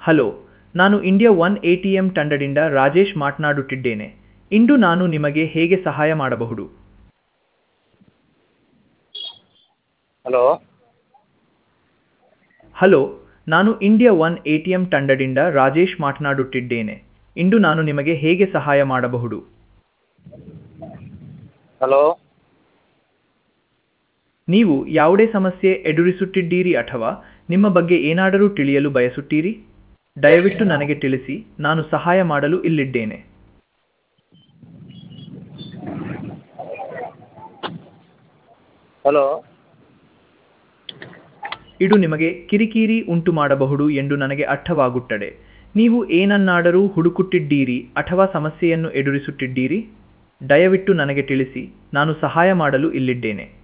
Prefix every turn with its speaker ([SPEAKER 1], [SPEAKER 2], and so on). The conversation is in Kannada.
[SPEAKER 1] ಹಲೋ, ನಾನು ಇಂಡಿಯಾ ಒನ್ ಎಟಿಎಂ ತಂಡದಿಂದ ರಾಜೇಶ್ ಮಾತನಾಡುತ್ತಿದ್ದೇನೆ. ಇಂದು ನಾನು ನಿಮಗೆ ಹೇಗೆ ಸಹಾಯ ಮಾಡಬಹುದು?
[SPEAKER 2] ಹಲೋ.
[SPEAKER 1] ಹಲೋ, ನಾನು ಇಂಡಿಯಾ ಒನ್ ಎಟಿಎಂ ತಂಡದಿಂದ ರಾಜೇಶ್ ಮಾತನಾಡುತ್ತಿದ್ದೇನೆ. ಇಂದು ನಾನು ನಿಮಗೆ ಹೇಗೆ ಸಹಾಯ ಮಾಡಬಹುದು?
[SPEAKER 2] ಹಲೋ.
[SPEAKER 1] ನೀವು ಯಾವುದೇ ಸಮಸ್ಯೆ ಎದುರಿಸುತ್ತಿದ್ದೀರಿ ಅಥವಾ ನಿಮ್ಮ ಬಗ್ಗೆ ಏನಾದರೂ ತಿಳಿಯಲು ಬಯಸುತ್ತೀರಿ? ದಯವಿಟ್ಟು ನನಗೆ ತಿಳಿಸಿ, ನಾನು ಸಹಾಯ ಮಾಡಲು ಇಲ್ಲಿದ್ದೇನೆ.
[SPEAKER 2] ಹಲೋ.
[SPEAKER 1] ಇದು ನಿಮಗೆ ಕಿರಿಕಿರಿ ಉಂಟು ಮಾಡಬಹುದು ಎಂದು ನನಗೆ ಅರ್ಥವಾಗುತ್ತದೆ. ನೀವು ಏನನ್ನಾದರೂ ಹುಡುಕುತ್ತಿದ್ದೀರಿ ಅಥವಾ ಸಮಸ್ಯೆಯನ್ನು ಎದುರಿಸುತ್ತಿದ್ದೀರಿ? ದಯವಿಟ್ಟು ನನಗೆ ತಿಳಿಸಿ, ನಾನು ಸಹಾಯ ಮಾಡಲು ಇಲ್ಲಿದ್ದೇನೆ.